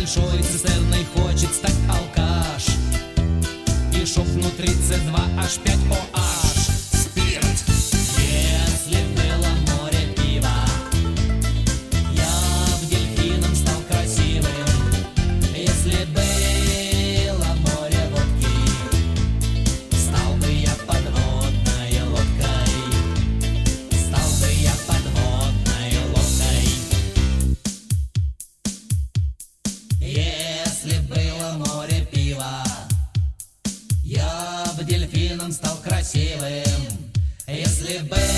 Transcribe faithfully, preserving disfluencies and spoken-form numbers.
большой цистерной хочет стать алкаш, и шок внутри Цэ два аш пять о аш. Спирт! Если было море пива, я б дельфином стал красивым. Если было море водки, стал бы я подводной лодкой. Стал бы я подводной лодкой. Если было море пива, я бы дельфином стал красивым. Если бы